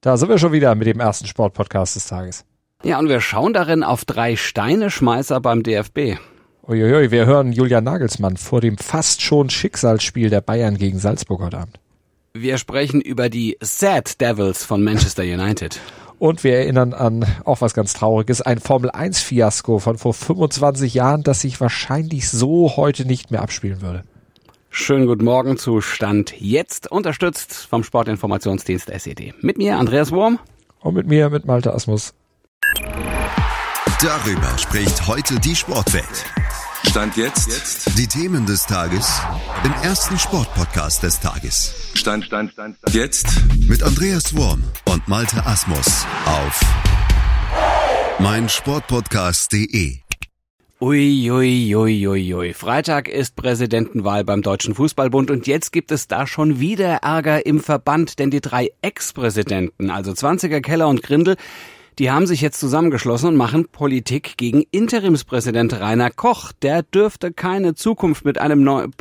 Da sind wir schon wieder mit dem ersten Sportpodcast des Tages. Ja, und wir schauen darin auf 3 Steineschmeißer beim DFB. Uiuiui, wir hören Julian Nagelsmann vor dem fast schon Schicksalsspiel der Bayern gegen Salzburg heute Abend. Wir sprechen über die Sad Devils von Manchester United. Und wir erinnern an auch was ganz Trauriges, ein Formel-1-Fiasko von vor 25 Jahren, das sich wahrscheinlich so heute nicht mehr abspielen würde. Schönen guten Morgen zu Stand jetzt, unterstützt vom Sportinformationsdienst SED. Mit mir Andreas Wurm. Und mit mir, mit Malte Asmus. Darüber spricht heute die Sportwelt. Stand jetzt. Die Themen des Tages im ersten Sportpodcast des Tages. Stand jetzt. Mit Andreas Wurm und Malte Asmus auf meinsportpodcast.de. Ui. Freitag ist Präsidentenwahl beim Deutschen Fußballbund und jetzt gibt es da schon wieder Ärger im Verband, denn die 3 Ex-Präsidenten, also Zwanziger, Keller und Grindel, die haben sich jetzt zusammengeschlossen und machen Politik gegen Interimspräsident Rainer Koch. Der dürfte keine Zukunft mit einem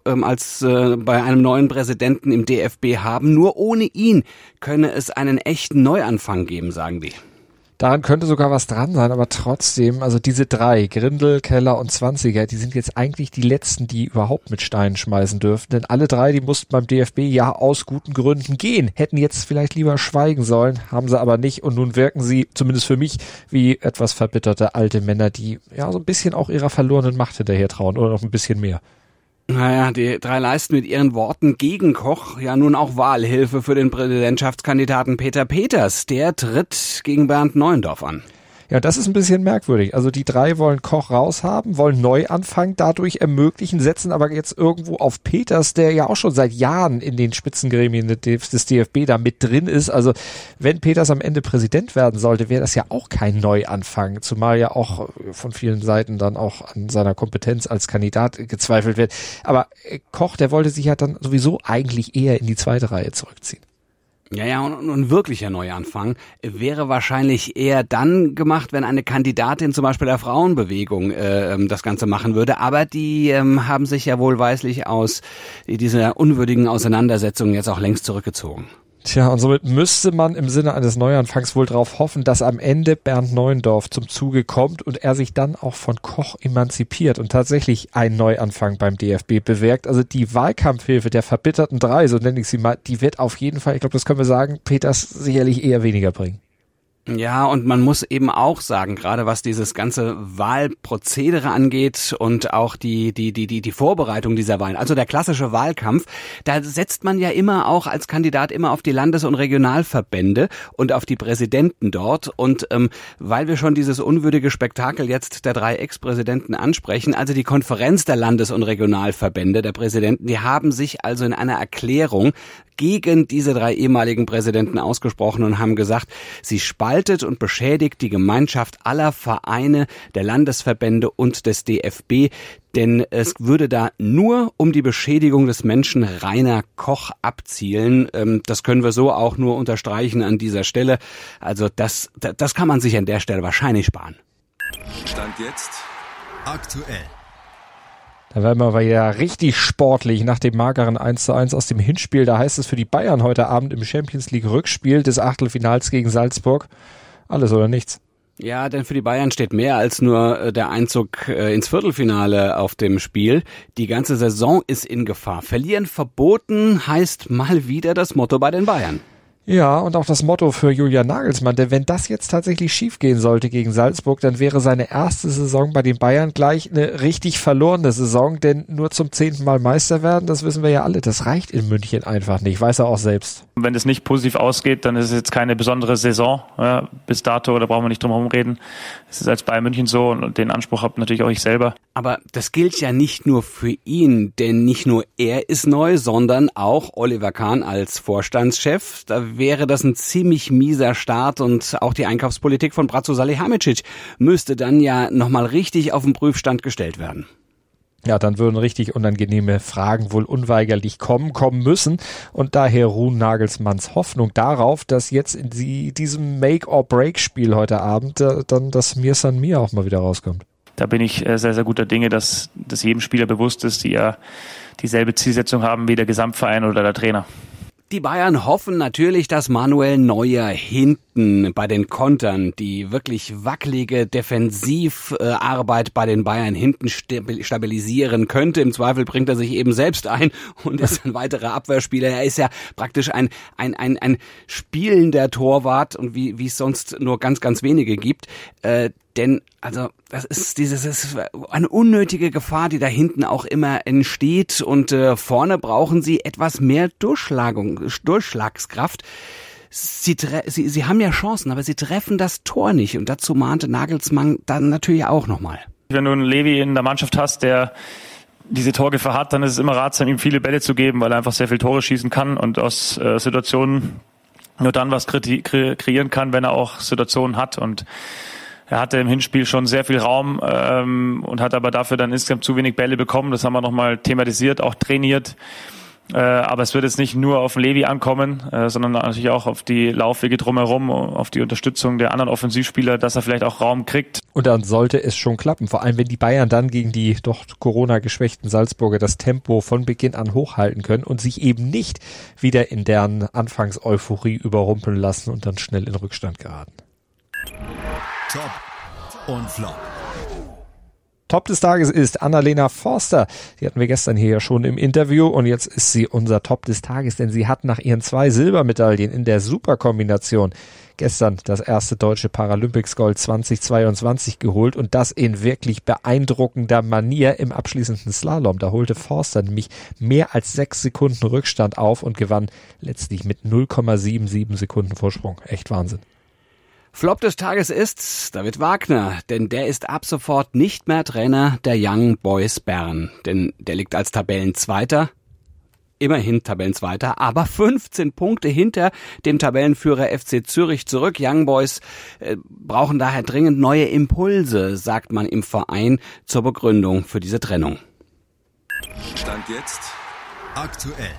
bei einem neuen Präsidenten im DFB haben. Nur ohne ihn könne es einen echten Neuanfang geben, sagen die. Daran könnte sogar was dran sein, aber trotzdem, also diese 3, Grindel, Keller und Zwanziger, die sind jetzt eigentlich die letzten, die überhaupt mit Steinen schmeißen dürften. Denn alle 3, die mussten beim DFB ja aus guten Gründen gehen. Hätten jetzt vielleicht lieber schweigen sollen, haben sie aber nicht. Und nun wirken sie, zumindest für mich, wie etwas verbitterte alte Männer, die ja so ein bisschen auch ihrer verlorenen Macht hinterher trauen oder noch ein bisschen mehr. Naja, die 3 leisten mit ihren Worten gegen Koch ja nun auch Wahlhilfe für den Präsidentschaftskandidaten Peter Peters. Der tritt gegen Bernd Neuendorf an. Ja, das ist ein bisschen merkwürdig. Also die 3 wollen Koch raushaben, wollen Neuanfang dadurch ermöglichen, setzen aber jetzt irgendwo auf Peters, der ja auch schon seit Jahren in den Spitzengremien des DFB da mit drin ist. Also wenn Peters am Ende Präsident werden sollte, wäre das ja auch kein Neuanfang, zumal ja auch von vielen Seiten dann auch an seiner Kompetenz als Kandidat gezweifelt wird. Aber Koch, der wollte sich ja dann sowieso eigentlich eher in die 2. Reihe zurückziehen. Ja, und ein wirklicher Neuanfang wäre wahrscheinlich eher dann gemacht, wenn eine Kandidatin zum Beispiel der Frauenbewegung das Ganze machen würde. Aber die haben sich ja wohlweislich aus dieser unwürdigen Auseinandersetzung jetzt auch längst zurückgezogen. Tja, und somit müsste man im Sinne eines Neuanfangs wohl darauf hoffen, dass am Ende Bernd Neuendorf zum Zuge kommt und er sich dann auch von Koch emanzipiert und tatsächlich einen Neuanfang beim DFB bewirkt. Also die Wahlkampfhilfe der verbitterten 3, so nenne ich sie mal, die wird auf jeden Fall, ich glaube, das können wir sagen, Peters sicherlich eher weniger bringen. Ja, und man muss eben auch sagen, gerade was dieses ganze Wahlprozedere angeht und auch die Vorbereitung dieser Wahlen, also der klassische Wahlkampf, da setzt man ja immer auch als Kandidat immer auf die Landes- und Regionalverbände und auf die Präsidenten dort. Und weil wir schon dieses unwürdige Spektakel jetzt der 3 Ex-Präsidenten ansprechen, also die Konferenz der Landes- und Regionalverbände der Präsidenten, die haben sich also in einer Erklärung gegen diese 3 ehemaligen Präsidenten ausgesprochen und haben gesagt, sie spaltet und beschädigt die Gemeinschaft aller Vereine, der Landesverbände und des DFB, denn es würde da nur um die Beschädigung des Menschen Rainer Koch abzielen. Das können wir so auch nur unterstreichen an dieser Stelle. Also das kann man sich an der Stelle wahrscheinlich sparen. Stand jetzt aktuell. Da werden wir aber ja richtig sportlich nach dem mageren 1:1 aus dem Hinspiel. Da heißt es für die Bayern heute Abend im Champions-League-Rückspiel des Achtelfinals gegen Salzburg: alles oder nichts. Ja, denn für die Bayern steht mehr als nur der Einzug ins Viertelfinale auf dem Spiel. Die ganze Saison ist in Gefahr. Verlieren verboten heißt mal wieder das Motto bei den Bayern. Ja, und auch das Motto für Julian Nagelsmann, denn wenn das jetzt tatsächlich schiefgehen sollte gegen Salzburg, dann wäre seine erste Saison bei den Bayern gleich eine richtig verlorene Saison, denn nur zum 10. Mal Meister werden, das wissen wir ja alle, das reicht in München einfach nicht, weiß er auch selbst. Wenn es nicht positiv ausgeht, dann ist es jetzt keine besondere Saison, ja, bis dato, da brauchen wir nicht drum herum reden. Es ist als Bayern München so und den Anspruch habe natürlich auch ich selber. Aber das gilt ja nicht nur für ihn, denn nicht nur er ist neu, sondern auch Oliver Kahn als Vorstandschef. Da wäre das ein ziemlich mieser Start und auch die Einkaufspolitik von Bratzo Salihamidzic müsste dann ja nochmal richtig auf den Prüfstand gestellt werden. Ja, dann würden richtig unangenehme Fragen wohl unweigerlich kommen müssen. Und daher ruhen Nagelsmanns Hoffnung darauf, dass jetzt in diesem Make-or-Break-Spiel heute Abend dann das Mir San Mir auch mal wieder rauskommt. Da bin ich sehr, sehr guter Dinge, dass jedem Spieler bewusst ist, die ja dieselbe Zielsetzung haben wie der Gesamtverein oder der Trainer. Die Bayern hoffen natürlich, dass Manuel Neuer hinten bei den Kontern die wirklich wackelige Defensivarbeit bei den Bayern hinten stabilisieren könnte. Im Zweifel bringt er sich eben selbst ein und ist ein weiterer Abwehrspieler. Er ist ja praktisch ein spielender Torwart und wie es sonst nur ganz, ganz wenige gibt. Denn das ist eine unnötige Gefahr, die da hinten auch immer entsteht und vorne brauchen sie etwas mehr Durchschlagskraft. Sie haben ja Chancen, aber sie treffen das Tor nicht und dazu mahnte Nagelsmann dann natürlich auch nochmal. Wenn du einen Levi in der Mannschaft hast, der diese Torgefahr hat, dann ist es immer ratsam, ihm viele Bälle zu geben, weil er einfach sehr viel Tore schießen kann und aus Situationen nur dann was kreieren kann, wenn er auch Situationen hat. Und er hatte im Hinspiel schon sehr viel Raum und hat aber dafür dann insgesamt zu wenig Bälle bekommen. Das haben wir nochmal thematisiert, auch trainiert. Aber es wird jetzt nicht nur auf den Levi ankommen, sondern natürlich auch auf die Laufwege drumherum, auf die Unterstützung der anderen Offensivspieler, dass er vielleicht auch Raum kriegt. Und dann sollte es schon klappen, vor allem wenn die Bayern dann gegen die doch Corona-geschwächten Salzburger das Tempo von Beginn an hochhalten können und sich eben nicht wieder in deren Anfangseuphorie überrumpeln lassen und dann schnell in Rückstand geraten. Top und Flop. Top des Tages ist Annalena Forster. Die hatten wir gestern hier ja schon im Interview und jetzt ist sie unser Top des Tages, denn sie hat nach ihren 2 Silbermedaillen in der Superkombination gestern das erste deutsche Paralympics Gold 2022 geholt und das in wirklich beeindruckender Manier im abschließenden Slalom. Da holte Forster nämlich mehr als 6 Sekunden Rückstand auf und gewann letztlich mit 0,77 Sekunden Vorsprung. Echt Wahnsinn. Flop des Tages ist David Wagner, denn der ist ab sofort nicht mehr Trainer der Young Boys Bern, denn der liegt als Tabellenzweiter, immerhin Tabellenzweiter, aber 15 Punkte hinter dem Tabellenführer FC Zürich zurück. Young Boys brauchen daher dringend neue Impulse, sagt man im Verein zur Begründung für diese Trennung. Stand jetzt aktuell.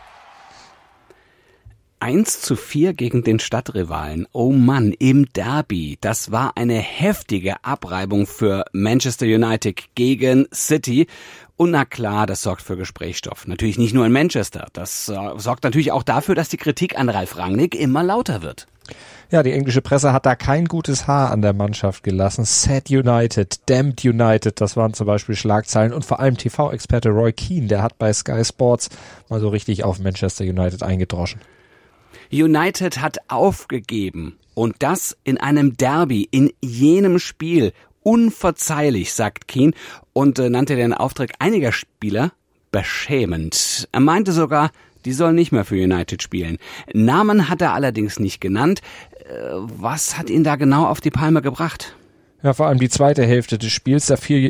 1:4 gegen den Stadtrivalen. Oh Mann, im Derby. Das war eine heftige Abreibung für Manchester United gegen City. Und na klar, das sorgt für Gesprächsstoff. Natürlich nicht nur in Manchester. Das sorgt natürlich auch dafür, dass die Kritik an Ralf Rangnick immer lauter wird. Ja, die englische Presse hat da kein gutes Haar an der Mannschaft gelassen. Sad United, Damned United, das waren zum Beispiel Schlagzeilen. Und vor allem TV-Experte Roy Keane, der hat bei Sky Sports mal so richtig auf Manchester United eingedroschen. United hat aufgegeben und das in einem Derby, in jenem Spiel. Unverzeihlich, sagt Keane und nannte den Auftritt einiger Spieler beschämend. Er meinte sogar, die sollen nicht mehr für United spielen. Namen hat er allerdings nicht genannt. Was hat ihn da genau auf die Palme gebracht? Ja, vor allem die zweite Hälfte des Spiels, da fiel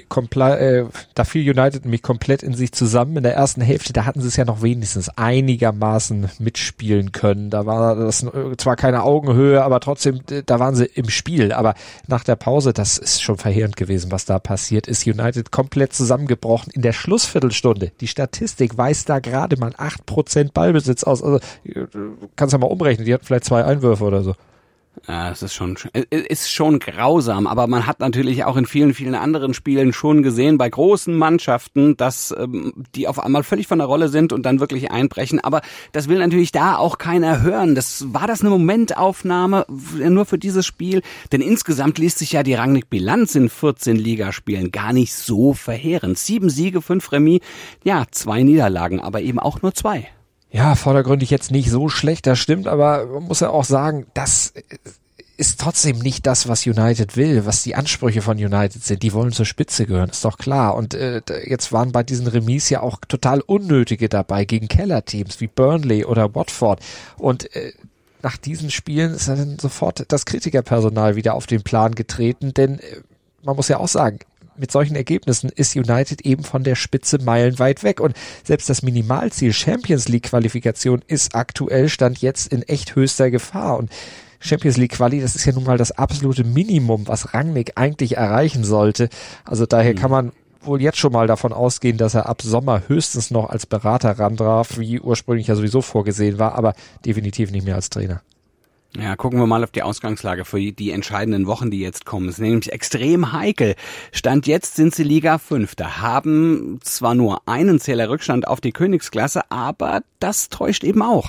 United nämlich komplett in sich zusammen. In der ersten Hälfte, da hatten sie es ja noch wenigstens einigermaßen mitspielen können. Da war das zwar keine Augenhöhe, aber trotzdem, da waren sie im Spiel. Aber nach der Pause, das ist schon verheerend gewesen, was da passiert ist. United komplett zusammengebrochen in der Schlussviertelstunde. Die Statistik weist da gerade mal 8% Ballbesitz aus. Also kannst du ja mal umrechnen, die hatten vielleicht 2 Einwürfe oder so. Ja, es ist schon grausam, aber man hat natürlich auch in vielen, vielen anderen Spielen schon gesehen, bei großen Mannschaften, dass die auf einmal völlig von der Rolle sind und dann wirklich einbrechen, aber das will natürlich da auch keiner hören. War das eine Momentaufnahme nur für dieses Spiel? Denn insgesamt liest sich ja die Rangnick-Bilanz in 14 Ligaspielen gar nicht so verheerend. 7 Siege, 5 Remis, ja, 2 Niederlagen, aber eben auch nur 2. Ja, vordergründig jetzt nicht so schlecht, das stimmt, aber man muss ja auch sagen, das ist trotzdem nicht das, was United will, was die Ansprüche von United sind. Die wollen zur Spitze gehören, ist doch klar. Und jetzt waren bei diesen Remis ja auch total unnötige dabei gegen Kellerteams wie Burnley oder Watford. Und nach diesen Spielen ist dann sofort das Kritikerpersonal wieder auf den Plan getreten, denn man muss ja auch sagen, mit solchen Ergebnissen ist United eben von der Spitze meilenweit weg und selbst das Minimalziel Champions League Qualifikation ist aktuell Stand jetzt in echt höchster Gefahr und Champions League Quali, das ist ja nun mal das absolute Minimum, was Rangnick eigentlich erreichen sollte. Also daher kann man wohl jetzt schon mal davon ausgehen, dass er ab Sommer höchstens noch als Berater ran darf, wie ursprünglich ja sowieso vorgesehen war, aber definitiv nicht mehr als Trainer. Ja, gucken wir mal auf die Ausgangslage für die entscheidenden Wochen, die jetzt kommen. Es ist nämlich extrem heikel. Stand jetzt sind sie Liga 5. Da haben zwar nur einen Zähler Rückstand auf die Königsklasse, aber das täuscht eben auch.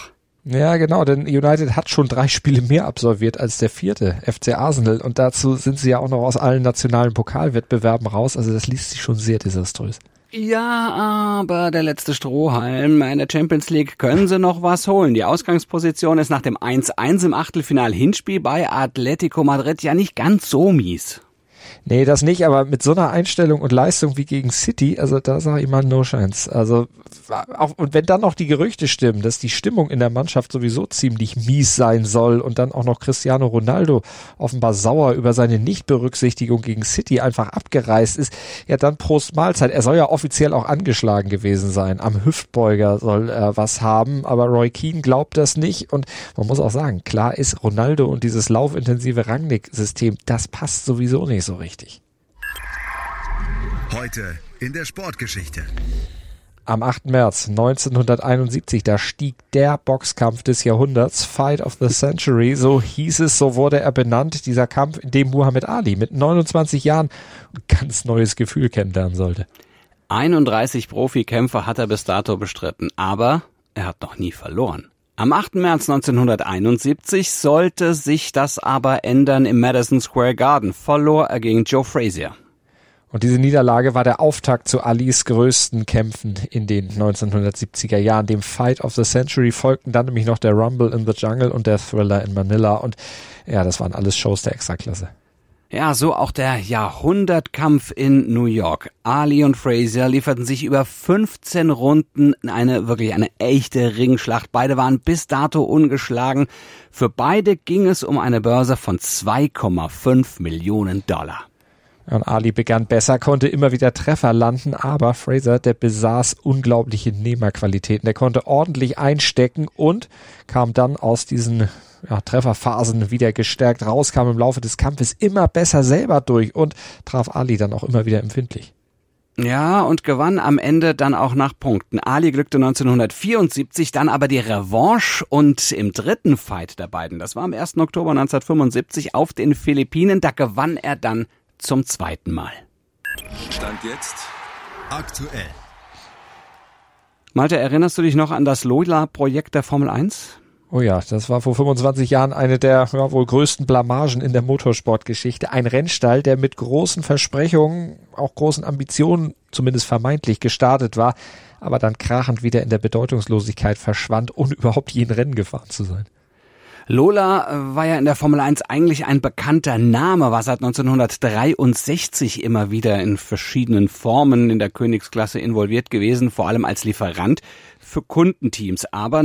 Ja, genau, denn United hat schon 3 Spiele mehr absolviert als der 4. FC Arsenal und dazu sind sie ja auch noch aus allen nationalen Pokalwettbewerben raus, also das liest sich schon sehr desaströs. Ja, aber der letzte Strohhalm in der Champions League können sie noch was holen. Die Ausgangsposition ist nach dem 1-1 im Achtelfinal-Hinspiel bei Atletico Madrid ja nicht ganz so mies. Nee, das nicht, aber mit so einer Einstellung und Leistung wie gegen City, also da sage ich mal no chance. Also auch, und wenn dann noch die Gerüchte stimmen, dass die Stimmung in der Mannschaft sowieso ziemlich mies sein soll und dann auch noch Cristiano Ronaldo offenbar sauer über seine Nichtberücksichtigung gegen City einfach abgereist ist, ja dann Prost Mahlzeit. Er soll ja offiziell auch angeschlagen gewesen sein. Am Hüftbeuger soll er was haben, aber Roy Keane glaubt das nicht und man muss auch sagen, klar ist Ronaldo und dieses laufintensive Rangnick-System, das passt sowieso nicht so richtig. Heute in der Sportgeschichte. Am 8. März 1971, da stieg der Boxkampf des Jahrhunderts, Fight of the Century, so hieß es, so wurde er benannt, dieser Kampf, in dem Muhammad Ali mit 29 Jahren ein ganz neues Gefühl kennenlernen sollte. 31 Profikämpfe hat er bis dato bestritten, aber er hat noch nie verloren. Am 8. März 1971 sollte sich das aber ändern im Madison Square Garden, verlor er gegen Joe Frazier. Und diese Niederlage war der Auftakt zu Alis größten Kämpfen in den 1970er Jahren. Dem Fight of the Century folgten dann nämlich noch der Rumble in the Jungle und der Thriller in Manila. Und ja, das waren alles Shows der Extraklasse. Ja, so auch der Jahrhundertkampf in New York. Ali und Frazier lieferten sich über 15 Runden eine echte Ringschlacht. Beide waren bis dato ungeschlagen. Für beide ging es um eine Börse von $2,5 Millionen. Und Ali begann besser, konnte immer wieder Treffer landen, aber Frazier, der besaß unglaubliche Nehmerqualitäten. Der konnte ordentlich einstecken und kam dann aus diesen Trefferphasen wieder gestärkt raus, kam im Laufe des Kampfes immer besser selber durch und traf Ali dann auch immer wieder empfindlich. Ja, und gewann am Ende dann auch nach Punkten. Ali glückte 1974 dann aber die Revanche und im dritten Fight der beiden, das war am 1. Oktober 1975 auf den Philippinen, da gewann er dann zum zweiten Mal. Stand jetzt aktuell. Malte, erinnerst du dich noch an das Lola-Projekt der Formel 1? Oh ja, das war vor 25 Jahren eine der wohl größten Blamagen in der Motorsportgeschichte. Ein Rennstall, der mit großen Versprechungen, auch großen Ambitionen, zumindest vermeintlich, gestartet war, aber dann krachend wieder in der Bedeutungslosigkeit verschwand, ohne überhaupt je ein Rennen gefahren zu sein. Lola war ja in der Formel 1 eigentlich ein bekannter Name, war seit 1963 immer wieder in verschiedenen Formen in der Königsklasse involviert gewesen, vor allem als Lieferant für Kundenteams. Aber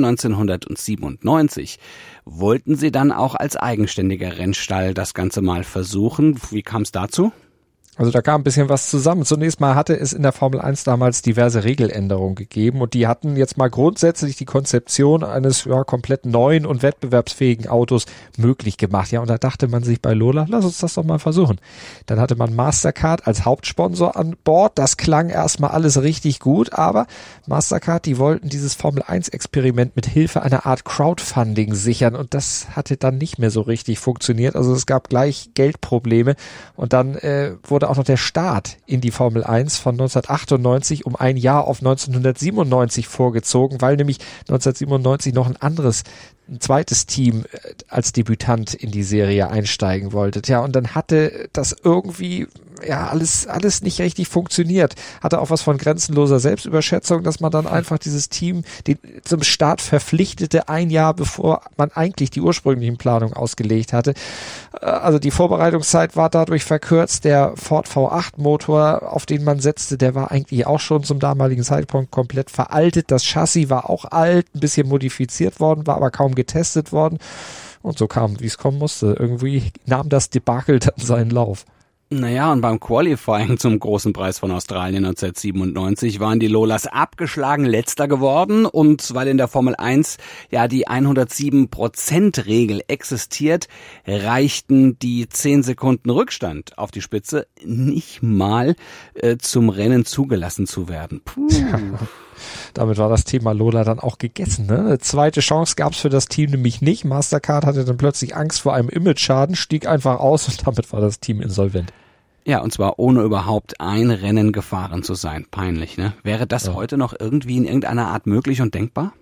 1997 wollten sie dann auch als eigenständiger Rennstall das Ganze mal versuchen. Wie kam es dazu? Also da kam ein bisschen was zusammen. Zunächst mal hatte es in der Formel 1 damals diverse Regeländerungen gegeben und die hatten jetzt mal grundsätzlich die Konzeption eines komplett neuen und wettbewerbsfähigen Autos möglich gemacht. Ja, und da dachte man sich bei Lola, lass uns das doch mal versuchen. Dann hatte man Mastercard als Hauptsponsor an Bord. Das klang erstmal alles richtig gut, aber Mastercard, die wollten dieses Formel 1 Experiment mit Hilfe einer Art Crowdfunding sichern und das hatte dann nicht mehr so richtig funktioniert. Also es gab gleich Geldprobleme und dann wurde auch noch der Start in die Formel 1 von 1998 um ein Jahr auf 1997 vorgezogen, weil nämlich 1997 noch ein zweites Team als Debütant in die Serie einsteigen wollte. Tja, und dann hatte das irgendwie alles nicht richtig funktioniert. Hatte auch was von grenzenloser Selbstüberschätzung, dass man dann einfach dieses Team zum Start verpflichtete, ein Jahr bevor man eigentlich die ursprünglichen Planungen ausgelegt hatte. Also die Vorbereitungszeit war dadurch verkürzt. Der Ford V8 Motor, auf den man setzte, der war eigentlich auch schon zum damaligen Zeitpunkt komplett veraltet. Das Chassis war auch alt, ein bisschen modifiziert worden, war aber kaum getestet worden. Und so kam, wie es kommen musste. Irgendwie nahm das Debakel dann seinen Lauf. Naja, und beim Qualifying zum großen Preis von Australien 1997 waren die Lolas abgeschlagen, letzter geworden. Und weil in der Formel 1 ja die 107%-Regel existiert, reichten die 10 Sekunden Rückstand auf die Spitze nicht mal zum Rennen zugelassen zu werden. Puh. Damit war das Thema Lola dann auch gegessen. Ne? Eine zweite Chance gab es für das Team nämlich nicht. Mastercard hatte dann plötzlich Angst vor einem Image-Schaden, stieg einfach aus und damit war das Team insolvent. Ja, und zwar ohne überhaupt ein Rennen gefahren zu sein. Peinlich, ne? Wäre das heute noch irgendwie in irgendeiner Art möglich und denkbar?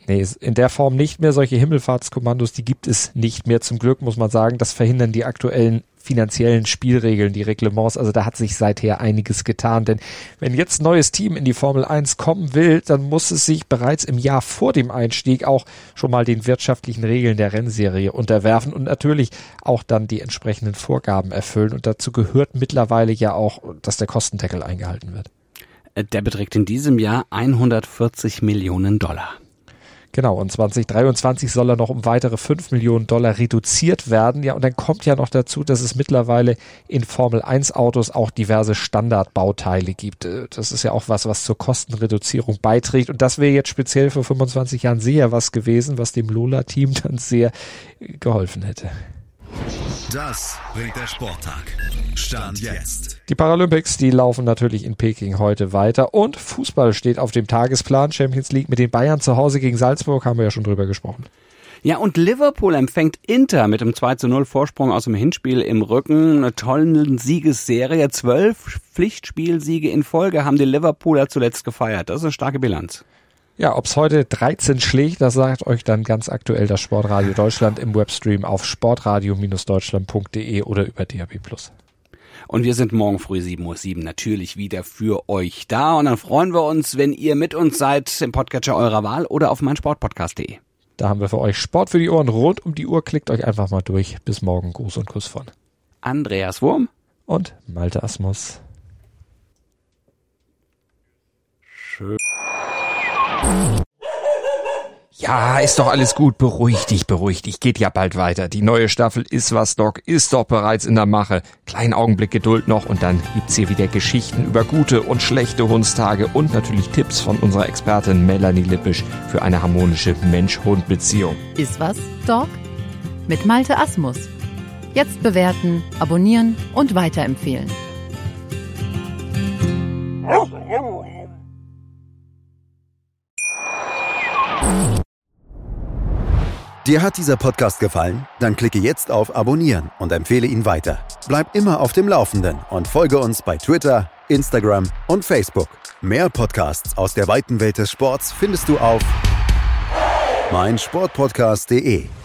Nee, in der Form nicht mehr. Solche Himmelfahrtskommandos, die gibt es nicht mehr, zum Glück, muss man sagen. Das verhindern die aktuellen finanziellen Spielregeln, die Reglements. Also da hat sich seither einiges getan. Denn wenn jetzt ein neues Team in die Formel 1 kommen will, dann muss es sich bereits im Jahr vor dem Einstieg auch schon mal den wirtschaftlichen Regeln der Rennserie unterwerfen und natürlich auch dann die entsprechenden Vorgaben erfüllen. Und dazu gehört mittlerweile ja auch, dass der Kostendeckel eingehalten wird. Der beträgt in diesem Jahr 140 Millionen Dollar. Genau, und 2023 soll er noch um weitere 5 Millionen Dollar reduziert werden. Ja, und dann kommt ja noch dazu, dass es mittlerweile in Formel-1-Autos auch diverse Standardbauteile gibt. Das ist ja auch was zur Kostenreduzierung beiträgt. Und das wäre jetzt speziell vor 25 Jahren sehr was gewesen, was dem Lola-Team dann sehr geholfen hätte. Das bringt der Sporttag. Stand jetzt. Die Paralympics, die laufen natürlich in Peking heute weiter und Fußball steht auf dem Tagesplan. Champions League mit den Bayern zu Hause gegen Salzburg, haben wir ja schon drüber gesprochen. Ja, und Liverpool empfängt Inter mit einem 2:0 Vorsprung aus dem Hinspiel im Rücken. Eine tolle Siegesserie. 12 Pflichtspielsiege in Folge haben die Liverpooler zuletzt gefeiert. Das ist eine starke Bilanz. Ja, ob's heute 13 schlägt, das sagt euch dann ganz aktuell das Sportradio Deutschland im Webstream auf sportradio-deutschland.de oder über DAB+. Und wir sind morgen früh 7:07 Uhr natürlich wieder für euch da. Und dann freuen wir uns, wenn ihr mit uns seid im Podcatcher eurer Wahl oder auf meinsportpodcast.de. Da haben wir für euch Sport für die Ohren rund um die Uhr. Klickt euch einfach mal durch. Bis morgen. Gruß und Kuss von Andreas Wurm und Malte Asmus. Schön. Ja, ist doch alles gut. Beruhig dich. Geht ja bald weiter. Die neue Staffel Ist was Doc ist doch bereits in der Mache. Kleinen Augenblick Geduld noch und dann gibt's hier wieder Geschichten über gute und schlechte Hundstage und natürlich Tipps von unserer Expertin Melanie Lippisch für eine harmonische Mensch-Hund-Beziehung. Ist was, Doc? Mit Malte Asmus. Jetzt bewerten, abonnieren und weiterempfehlen. Dir hat dieser Podcast gefallen? Dann klicke jetzt auf Abonnieren und empfehle ihn weiter. Bleib immer auf dem Laufenden und folge uns bei Twitter, Instagram und Facebook. Mehr Podcasts aus der weiten Welt des Sports findest du auf meinsportpodcast.de.